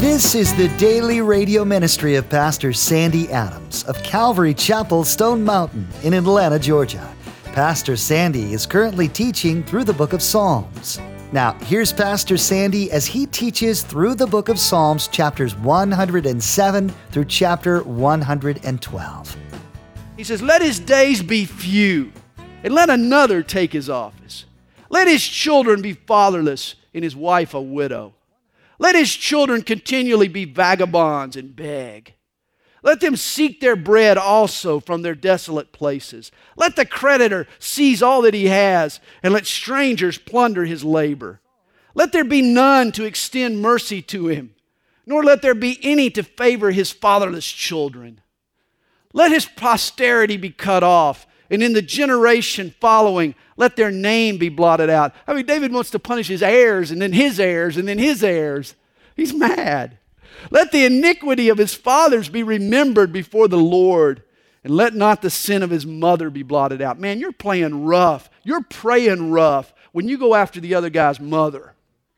This is the daily radio ministry of Pastor Sandy Adams of Calvary Chapel, Stone Mountain in Atlanta, Georgia. Pastor Sandy is currently teaching through the book of Psalms. Now, here's Pastor Sandy as he teaches through the book of Psalms, chapters 107 through chapter 112. He says, "Let his days be few, and let another take his office. Let his children be fatherless, and his wife a widow. Let his children continually be vagabonds and beg. Let them seek their bread also from their desolate places. Let the creditor seize all that he has, and let strangers plunder his labor. Let there be none to extend mercy to him, nor let there be any to favor his fatherless children. Let his posterity be cut off, and in the generation following, let their name be blotted out." I mean, David wants to punish his heirs, and then his heirs, and then his heirs. He's mad. "Let the iniquity of his fathers be remembered before the Lord, and let not the sin of his mother be blotted out." Man, you're playing rough. You're praying rough when you go after the other guy's mother.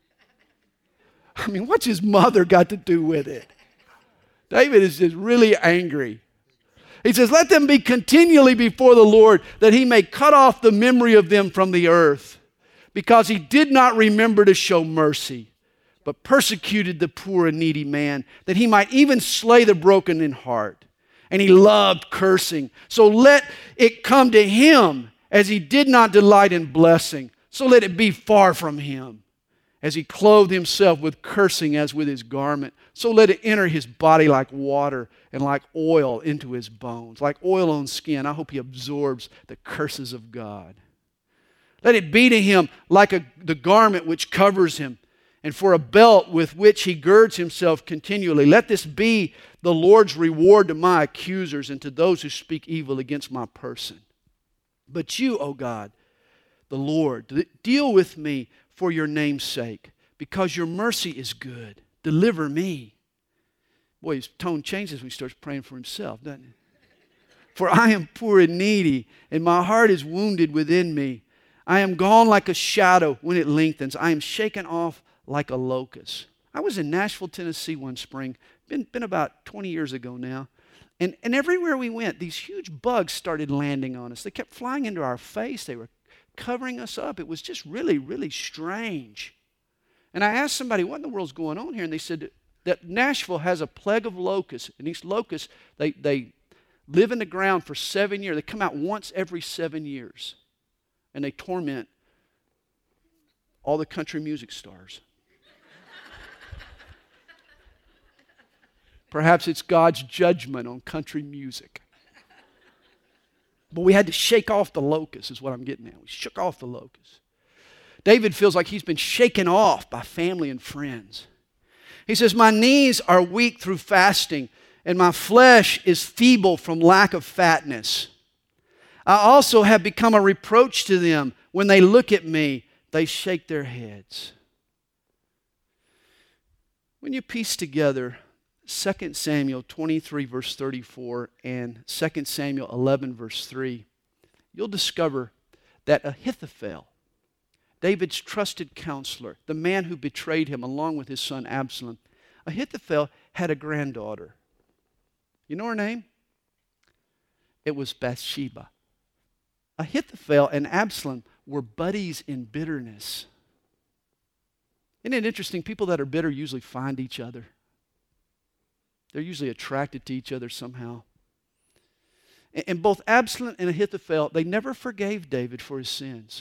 I mean, what's his mother got to do with it? David is just really angry. He says, "Let them be continually before the Lord, that he may cut off the memory of them from the earth, because he did not remember to show mercy, but persecuted the poor and needy man, that he might even slay the broken in heart. And he loved cursing. So let it come to him, as he did not delight in blessing. So let it be far from him. As he clothed himself with cursing as with his garment, so let it enter his body like water and like oil into his bones. Like oil on skin, I hope he absorbs the curses of God. Let it be to him like the garment which covers him, and for a belt with which he girds himself continually. Let this be the Lord's reward to my accusers and to those who speak evil against my person. But you, O God, the Lord, deal with me for your name's sake, because your mercy is good. Deliver me." Boy, his tone changes when he starts praying for himself, doesn't it? "For I am poor and needy, and my heart is wounded within me. I am gone like a shadow when it lengthens. I am shaken off like a locust." I was in Nashville, Tennessee one spring, been about 20 years ago now, and everywhere we went, these huge bugs started landing on us. They kept flying into our face. They were covering us up. It was just really, really strange. And I asked somebody, "What in the world's going on here?" And they said that Nashville has a plague of locusts, and these locusts, they live in the ground for 7 years. They come out once every 7 years, and they torment all the country music stars. Perhaps it's God's judgment on country music. But we had to shake off the locusts, is what I'm getting at. We shook off the locusts. David feels like he's been shaken off by family and friends. He says, "My knees are weak through fasting, and my flesh is feeble from lack of fatness. I also have become a reproach to them. When they look at me, they shake their heads." When you piece together 2 Samuel 23, verse 34, and 2 Samuel 11, verse 3, you'll discover that Ahithophel, David's trusted counselor, the man who betrayed him along with his son Absalom, Ahithophel had a granddaughter. You know her name? It was Bathsheba. Ahithophel and Absalom were buddies in bitterness. Isn't it interesting? People that are bitter usually find each other. They're usually attracted to each other somehow. And both Absalom and Ahithophel, they never forgave David for his sins.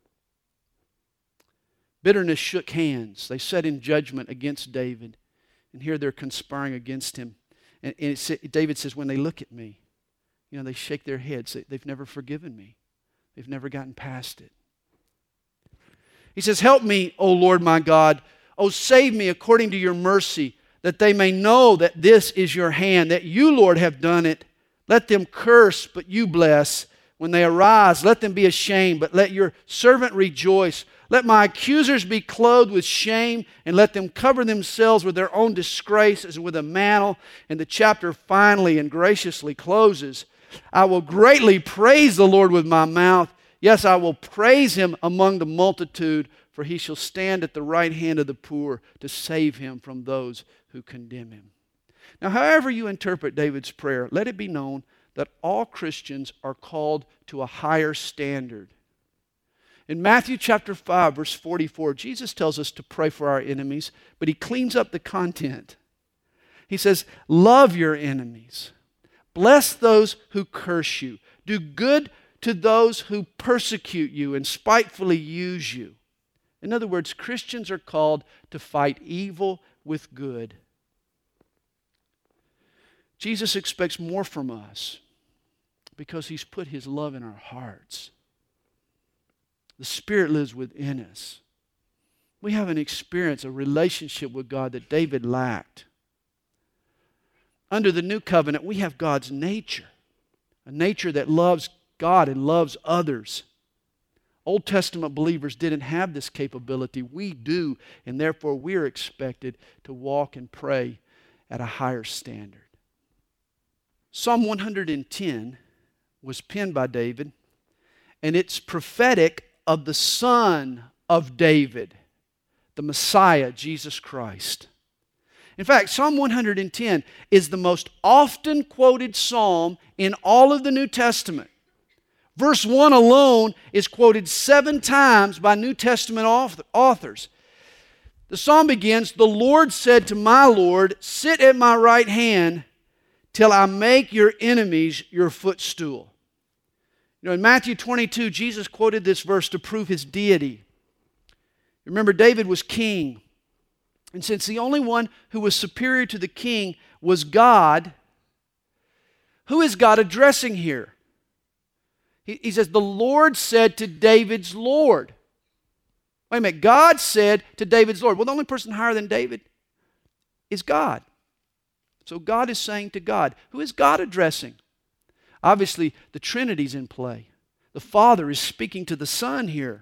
Bitterness shook hands. They sat in judgment against David. And here they're conspiring against him. And David says, when they look at me, they shake their heads. They've never forgiven me. They've never gotten past it. He says, "Help me, O Lord my God. O save me according to your mercy, that they may know that this is your hand, that you, Lord, have done it. Let them curse, but you bless. When they arise, let them be ashamed, but let your servant rejoice. Let my accusers be clothed with shame, and let them cover themselves with their own disgrace as with a mantle." And the chapter finally and graciously closes. "I will greatly praise the Lord with my mouth. Yes, I will praise him among the multitude, for he shall stand at the right hand of the poor to save him from those who condemn him. Now, however you interpret David's prayer, let it be known that all Christians are called to a higher standard. In Matthew chapter 5, verse 44, Jesus tells us to pray for our enemies, but he cleans up the content. He says, love your enemies. Bless those who curse you. Do good to those who persecute you and spitefully use you. In other words, Christians are called to fight evil with good. Jesus expects more from us because he's put his love in our hearts. The Spirit lives within us. We have an experience, a relationship with God that David lacked. Under the new covenant, we have God's nature, a nature that loves God and loves others. Old Testament believers didn't have this capability. We do, and therefore we are expected to walk and pray at a higher standard. Psalm 110 was penned by David, and it's prophetic of the Son of David, the Messiah, Jesus Christ. In fact, Psalm 110 is the most often quoted psalm in all of the New Testament. Verse 1 alone is quoted 7 times by New Testament authors. The psalm begins, "The Lord said to my Lord, sit at my right hand till I make your enemies your footstool." You know, in Matthew 22, Jesus quoted this verse to prove his deity. Remember, David was king. And since the only one who was superior to the king was God, who is God addressing here? He says, the Lord said to David's Lord. Wait a minute, God said to David's Lord. Well, the only person higher than David is God. So God is saying to God. Who is God addressing? Obviously, the Trinity's in play. The Father is speaking to the Son here.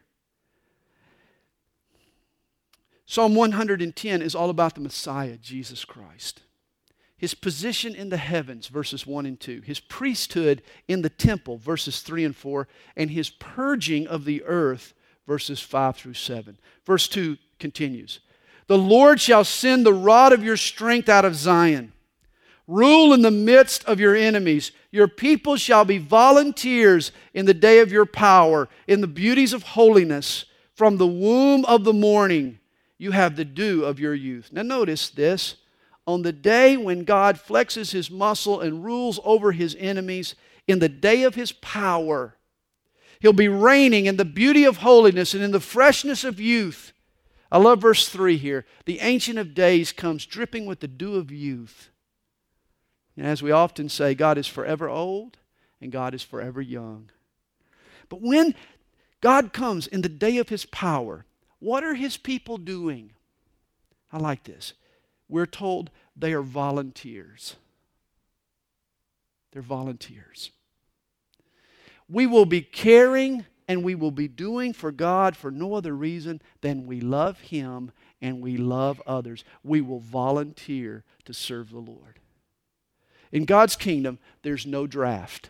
Psalm 110 is all about the Messiah, Jesus Christ. His position in the heavens, verses 1 and 2. His priesthood in the temple, verses 3 and 4. And his purging of the earth, verses 5 through 7. Verse 2 continues. The Lord shall send the rod of your strength out of Zion. Rule in the midst of your enemies. Your people shall be volunteers in the day of your power, in the beauties of holiness. From the womb of the morning, you have the dew of your youth. Now notice this. On the day when God flexes his muscle and rules over his enemies, in the day of his power, he'll be reigning in the beauty of holiness and in the freshness of youth. I love verse 3 here. The Ancient of Days comes dripping with the dew of youth. And as we often say, God is forever old and God is forever young. But when God comes in the day of his power, what are his people doing? I like this. We're told they are volunteers. They're volunteers. We will be caring and we will be doing for God for no other reason than we love him and we love others. We will volunteer to serve the Lord. In God's kingdom, there's no draft.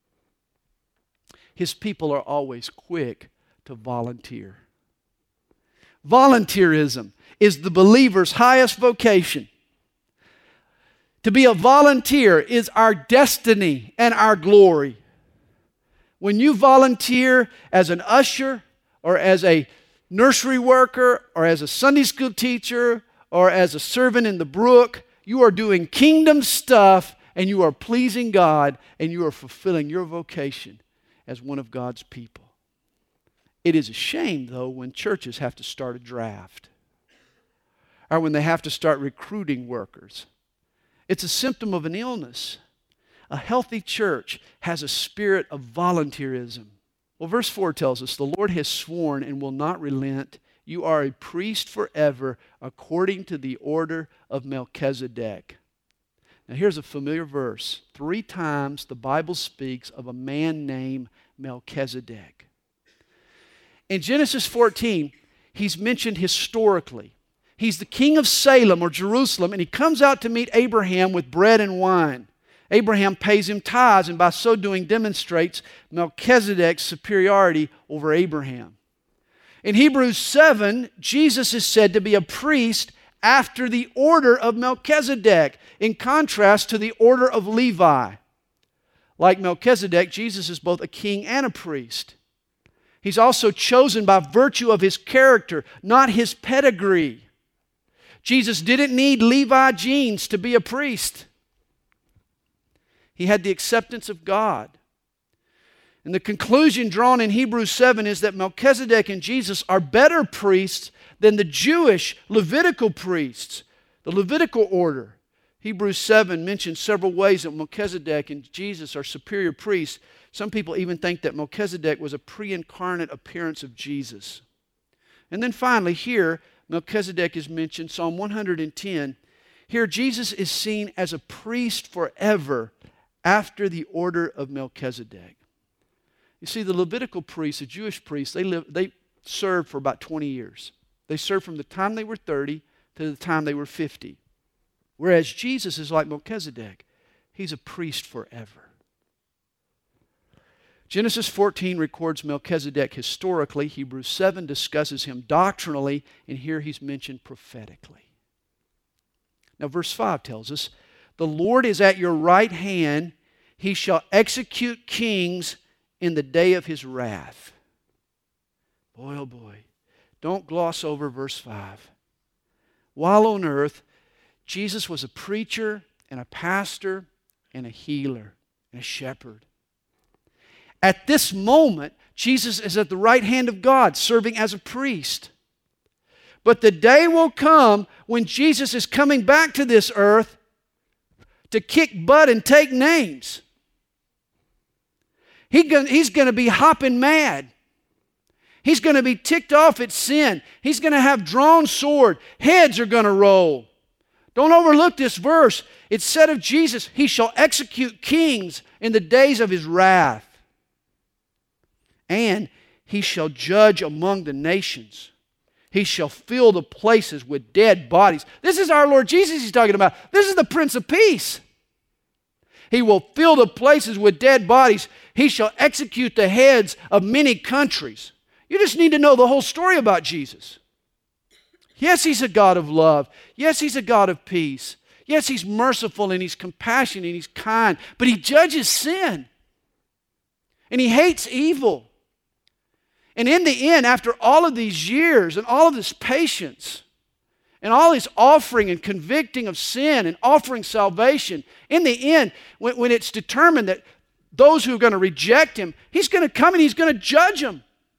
His people are always quick to volunteer. Volunteerism is the believer's highest vocation. To be a volunteer is our destiny and our glory. When you volunteer as an usher or as a nursery worker or as a Sunday school teacher or as a servant in the brook, you are doing kingdom stuff and you are pleasing God and you are fulfilling your vocation as one of God's people. It is a shame, though, when churches have to start a draft or when they have to start recruiting workers. It's a symptom of an illness. A healthy church has a spirit of volunteerism. Well, verse 4 tells us, the Lord has sworn and will not relent. You are a priest forever according to the order of Melchizedek. Now here's a familiar verse. 3 times the Bible speaks of a man named Melchizedek. In Genesis 14, he's mentioned historically. He's the king of Salem or Jerusalem, and he comes out to meet Abraham with bread and wine. Abraham pays him tithes, and by so doing demonstrates Melchizedek's superiority over Abraham. In Hebrews 7, Jesus is said to be a priest after the order of Melchizedek, in contrast to the order of Levi. Like Melchizedek, Jesus is both a king and a priest. He's also chosen by virtue of his character, not his pedigree. Jesus didn't need Levi genes to be a priest. He had the acceptance of God. And the conclusion drawn in Hebrews 7 is that Melchizedek and Jesus are better priests than the Jewish Levitical priests, the Levitical order. Hebrews 7 mentions several ways that Melchizedek and Jesus are superior priests. Some people even think that Melchizedek was a pre-incarnate appearance of Jesus. And then finally, here, Melchizedek is mentioned, Psalm 110. Here, Jesus is seen as a priest forever after the order of Melchizedek. You see, the Levitical priests, the Jewish priests, they served for about 20 years. They served from the time they were 30 to the time they were 50. Whereas Jesus is like Melchizedek. He's a priest forever. Genesis 14 records Melchizedek historically. Hebrews 7 discusses him doctrinally, and here he's mentioned prophetically. Now verse 5 tells us, "The Lord is at your right hand. He shall execute kings in the day of his wrath." Boy, oh boy. Don't gloss over verse 5. While on earth, Jesus was a preacher and a pastor and a healer and a shepherd. At this moment, Jesus is at the right hand of God, serving as a priest. But the day will come when Jesus is coming back to this earth to kick butt and take names. He's going to be hopping mad. He's going to be ticked off at sin. He's going to have drawn sword. Heads are going to roll. Don't overlook this verse. It said of Jesus, He shall execute kings in the days of His wrath. And He shall judge among the nations. He shall fill the places with dead bodies. This is our Lord Jesus He's talking about. This is the Prince of Peace. He will fill the places with dead bodies. He shall execute the heads of many countries. You just need to know the whole story about Jesus. Yes, He's a God of love. Yes, He's a God of peace. Yes, He's merciful and He's compassionate and He's kind. But He judges sin. And He hates evil. And in the end, after all of these years and all of this patience and all His offering and convicting of sin and offering salvation, in the end, when it's determined that those who are going to reject Him, He's going to come and He's going to judge them.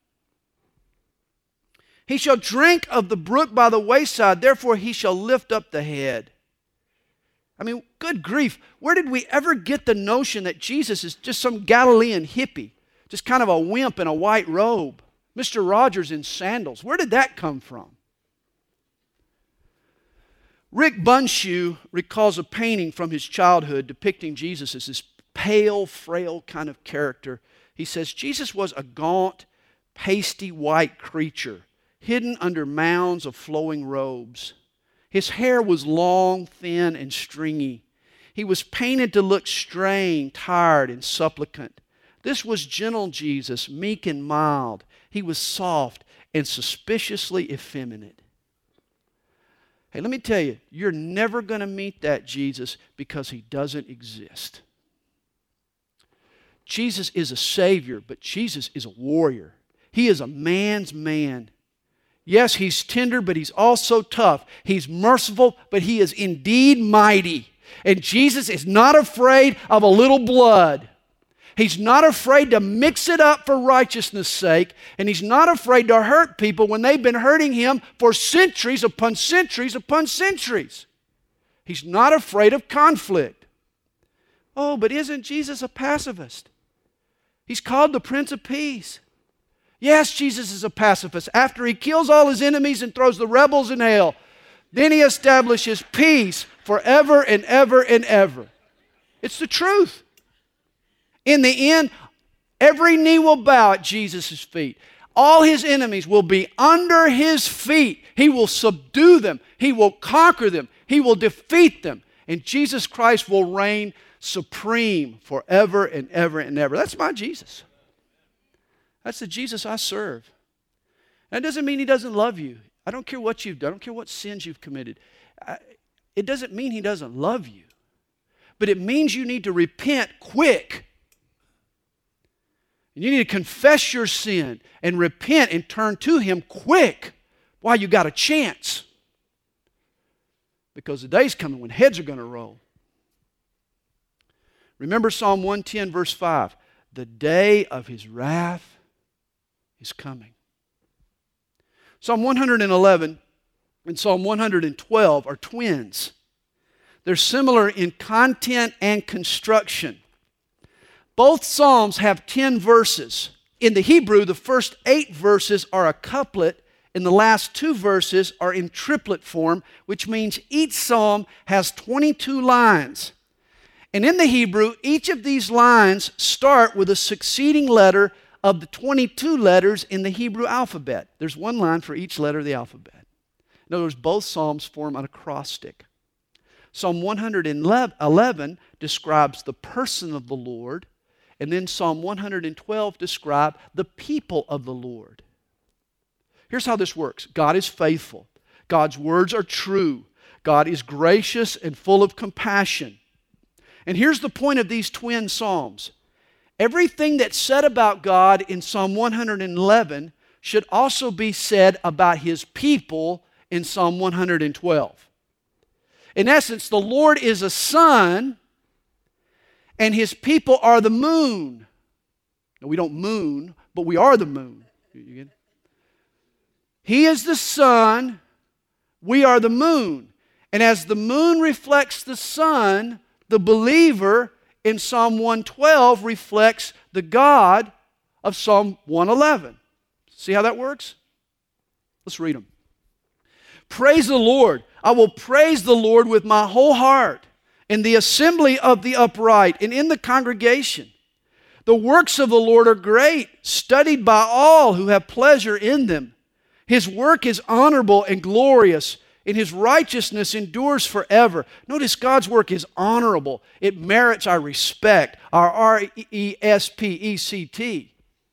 He shall drink of the brook by the wayside, therefore He shall lift up the head. I mean, good grief, where did we ever get the notion that Jesus is just some Galilean hippie, just kind of a wimp in a white robe, Mr. Rogers in sandals? Where did that come from? Rick Bunshu recalls a painting from his childhood depicting Jesus as this pale, frail kind of character. He says, Jesus was a gaunt, pasty white creature, hidden under mounds of flowing robes. His hair was long, thin, and stringy. He was painted to look strained, tired, and supplicant. This was gentle Jesus, meek and mild. He was soft and suspiciously effeminate. Hey, let me tell you, you're never going to meet that Jesus because He doesn't exist. Jesus is a Savior, but Jesus is a warrior. He is a man's man. Yes, He's tender, but He's also tough. He's merciful, but He is indeed mighty. And Jesus is not afraid of a little blood. He's not afraid to mix it up for righteousness' sake, and He's not afraid to hurt people when they've been hurting Him for centuries upon centuries upon centuries. He's not afraid of conflict. Oh, but isn't Jesus a pacifist? He's called the Prince of Peace. Yes, Jesus is a pacifist. After He kills all His enemies and throws the rebels in hell, then He establishes peace forever and ever and ever. It's the truth. In the end, every knee will bow at Jesus' feet. All His enemies will be under His feet. He will subdue them. He will conquer them. He will defeat them. And Jesus Christ will reign supreme forever and ever and ever. That's my Jesus. That's the Jesus I serve. That doesn't mean He doesn't love you. I don't care what you've done. I don't care what sins you've committed. It doesn't mean He doesn't love you. But it means you need to repent quick. And you need to confess your sin and repent and turn to Him quick while you got a chance. Because the day's coming when heads are going to roll. Remember Psalm 110 verse 5. The day of His wrath is coming. Psalm 111 and Psalm 112 are twins. They're similar in content and construction. Both Psalms have 10 verses. In the Hebrew, the first 8 verses are a couplet, and the last 2 verses are in triplet form, which means each Psalm has 22 lines. And in the Hebrew, each of these lines start with a succeeding letter of the 22 letters in the Hebrew alphabet. There's one line for each letter of the alphabet. In other words, both Psalms form an acrostic. Psalm 111 describes the person of the Lord, and then Psalm 112 describes the people of the Lord. Here's how this works. God is faithful. God's words are true. God is gracious and full of compassion. And here's the point of these twin Psalms. Everything that's said about God in Psalm 111 should also be said about His people in Psalm 112. In essence, the Lord is a sun, and His people are the moon. Now, we don't moon, but we are the moon. You get it? He is the sun, we are the moon. And as the moon reflects the sun, the believer in Psalm 112 reflects the God of Psalm 111. See how that works? Let's read them. Praise the Lord. I will praise the Lord with my whole heart in the assembly of the upright and in the congregation. The works of the Lord are great, studied by all who have pleasure in them. His work is honorable and glorious, and His righteousness endures forever. Notice God's work is honorable. It merits our respect, our R-E-S-P-E-C-T.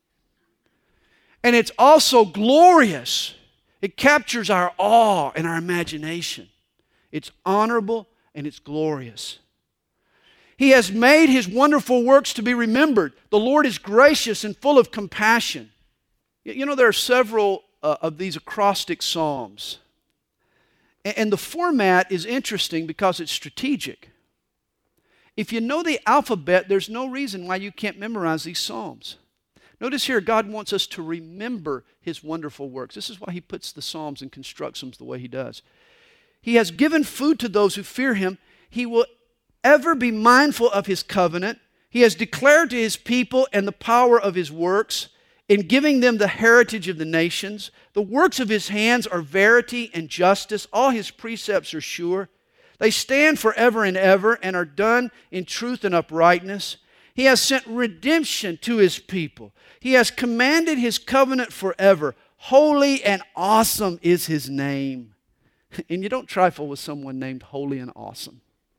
And it's also glorious. It captures our awe and our imagination. It's honorable and it's glorious. He has made His wonderful works to be remembered. The Lord is gracious and full of compassion. You know, there are several of these acrostic psalms. And the format is interesting because it's strategic. If you know the alphabet, there's no reason why you can't memorize these psalms. Notice here, God wants us to remember His wonderful works. This is why He puts the Psalms and constructs them the way He does. He has given food to those who fear Him. He will ever be mindful of His covenant. He has declared to His people and the power of His works in giving them the heritage of the nations. The works of His hands are verity and justice. All His precepts are sure. They stand forever and ever and are done in truth and uprightness. He has sent redemption to His people. He has commanded His covenant forever. Holy and awesome is His name. And you don't trifle with someone named holy and awesome.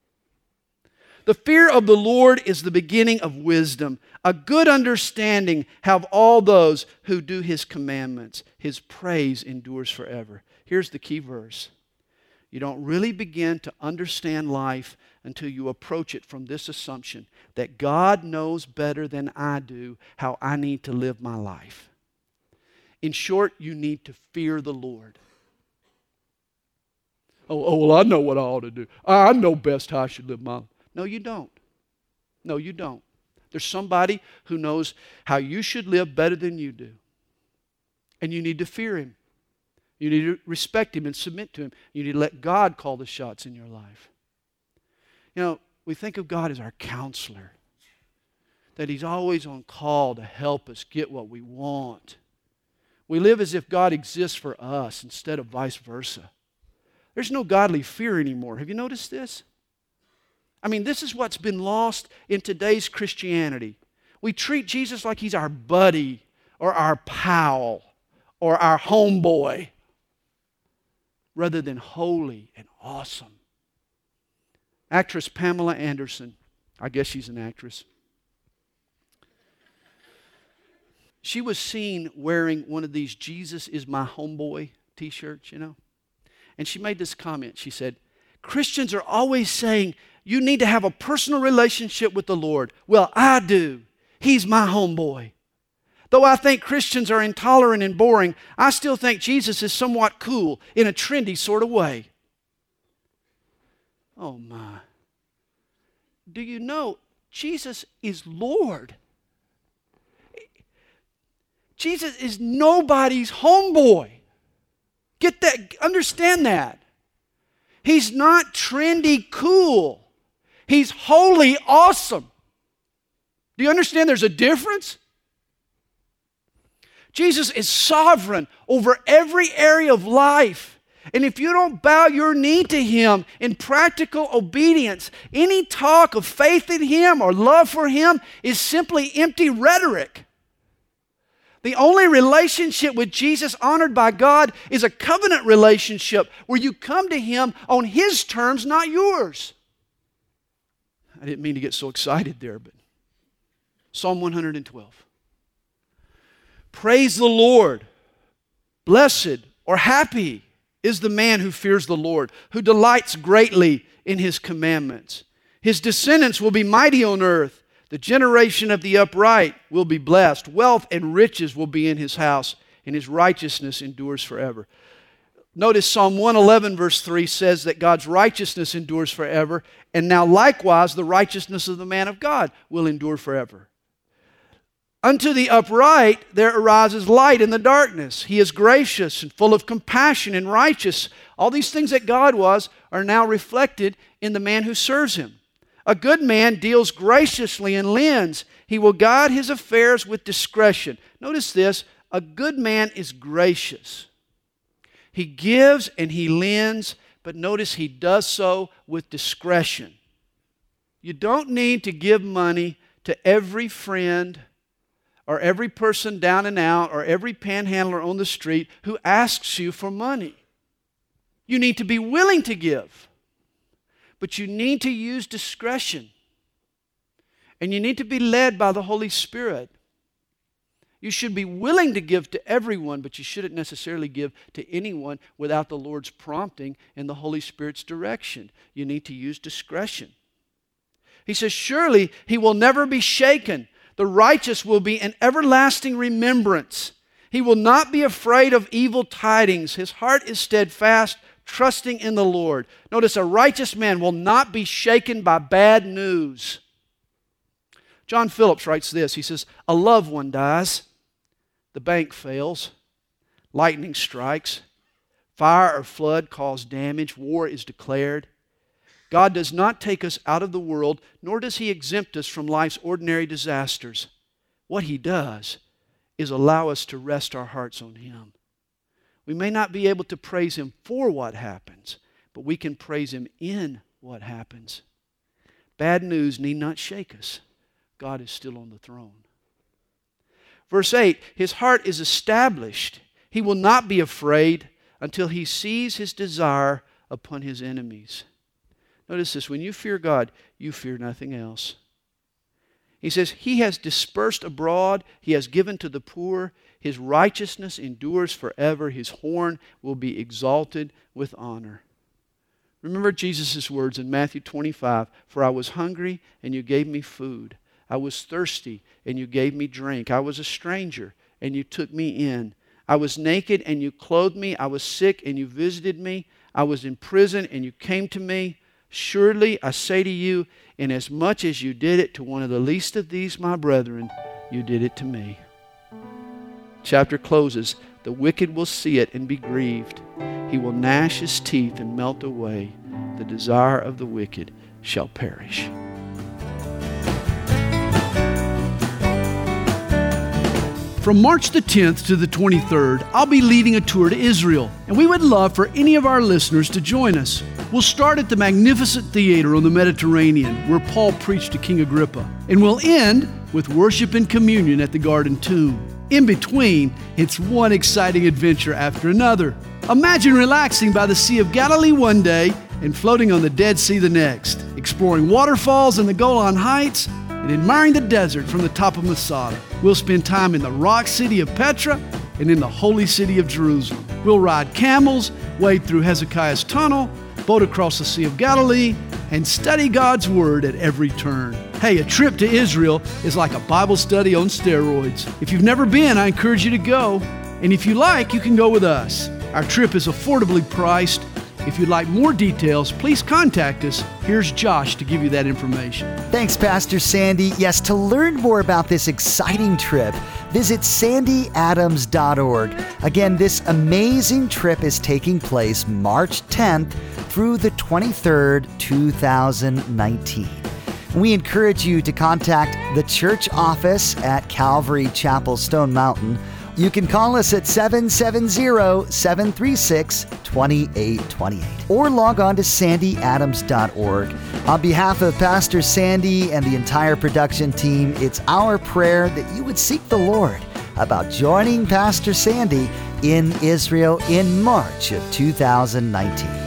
The fear of the Lord is the beginning of wisdom. A good understanding have all those who do His commandments. His praise endures forever. Here's the key verse. You don't really begin to understand life until you approach it from this assumption that God knows better than I do how I need to live my life. In short, you need to fear the Lord. Well, I know what I ought to do. I know best how I should live my life. No, you don't. No, you don't. There's somebody who knows how you should live better than you do. And you need to fear Him. You need to respect Him and submit to Him. You need to let God call the shots in your life. You know, we think of God as our counselor, that He's always on call to help us get what we want. We live as if God exists for us instead of vice versa. There's no godly fear anymore. Have you noticed this? I mean, this is what's been lost in today's Christianity. We treat Jesus like He's our buddy or our pal or our homeboy rather than holy and awesome. Actress Pamela Anderson, I guess she's an actress. she was seen wearing one of these "Jesus is my homeboy" t-shirts, And she made this comment. She said, Christians are always saying, you need to have a personal relationship with the Lord. Well, I do. He's my homeboy. Though I think Christians are intolerant and boring, I still think Jesus is somewhat cool in a trendy sort of way. Oh my. Do you know Jesus is Lord? Jesus is nobody's homeboy. Get that, understand that. He's not trendy cool. He's holy awesome. Do you understand there's a difference? Jesus is sovereign over every area of life. And if you don't bow your knee to Him in practical obedience, any talk of faith in Him or love for Him is simply empty rhetoric. The only relationship with Jesus honored by God is a covenant relationship where you come to Him on His terms, not yours. I didn't mean to get so excited there, but Psalm 112. Praise the Lord. Blessed or happy is the man who fears the Lord, who delights greatly in His commandments. His descendants will be mighty on earth. The generation of the upright will be blessed. Wealth and riches will be in his house, and his righteousness endures forever. Notice Psalm 111 verse 3 says that God's righteousness endures forever, and now likewise the righteousness of the man of God will endure forever. Unto the upright there arises light in the darkness. He is gracious and full of compassion and righteous. All these things that God was are now reflected in the man who serves Him. A good man deals graciously and lends. He will guide his affairs with discretion. Notice this, a good man is gracious. He gives and he lends, but notice he does so with discretion. You don't need to give money to every friend or every person down and out or every panhandler on the street who asks you for money. You need to be willing to give. But you need to use discretion. And you need to be led by the Holy Spirit. You should be willing to give to everyone, but you shouldn't necessarily give to anyone without the Lord's prompting and the Holy Spirit's direction. You need to use discretion. He says, surely he will never be shaken. The righteous will be an everlasting remembrance. He will not be afraid of evil tidings. His heart is steadfast, trusting in the Lord. Notice, a righteous man will not be shaken by bad news. John Phillips writes this. He says, a loved one dies, the bank fails, lightning strikes, fire or flood cause damage, war is declared. God does not take us out of the world, nor does He exempt us from life's ordinary disasters. What He does is allow us to rest our hearts on Him. We may not be able to praise Him for what happens, but we can praise Him in what happens. Bad news need not shake us. God is still on the throne. Verse 8, his heart is established. He will not be afraid until he sees his desire upon his enemies. Notice this, when you fear God, you fear nothing else. He says, He has dispersed abroad, He has given to the poor. His righteousness endures forever. His horn will be exalted with honor. Remember Jesus' words in Matthew 25, for I was hungry and you gave me food. I was thirsty and you gave me drink. I was a stranger and you took me in. I was naked and you clothed me. I was sick and you visited me. I was in prison and you came to me. Surely I say to you, inasmuch as you did it to one of the least of these my brethren, you did it to me. Chapter closes, the wicked will see it and be grieved. He will gnash his teeth and melt away. The desire of the wicked shall perish. From March the 10th to the 23rd, I'll be leading a tour to Israel, and we would love for any of our listeners to join us. We'll start at the magnificent theater on the Mediterranean, where Paul preached to King Agrippa, and we'll end with worship and communion at the Garden Tomb. In between, it's one exciting adventure after another. Imagine relaxing by the Sea of Galilee one day and floating on the Dead Sea the next, exploring waterfalls in the Golan Heights, and admiring the desert from the top of Masada. We'll spend time in the rock city of Petra and in the holy city of Jerusalem. We'll ride camels, wade through Hezekiah's tunnel, boat across the Sea of Galilee, and study God's Word at every turn. Hey, a trip to Israel is like a Bible study on steroids. If you've never been, I encourage you to go. And if you like, you can go with us. Our trip is affordably priced. If you'd like more details, please contact us. Here's Josh to give you that information. Thanks, Pastor Sandy. Yes, to learn more about this exciting trip, visit sandyadams.org. Again, this amazing trip is taking place March 10th through the 23rd, 2019. We encourage you to contact the church office at Calvary Chapel, Stone Mountain. You can call us at 770-736-2828 or log on to sandyadams.org. On behalf of Pastor Sandy and the entire production team, it's our prayer that you would seek the Lord about joining Pastor Sandy in Israel in March of 2019.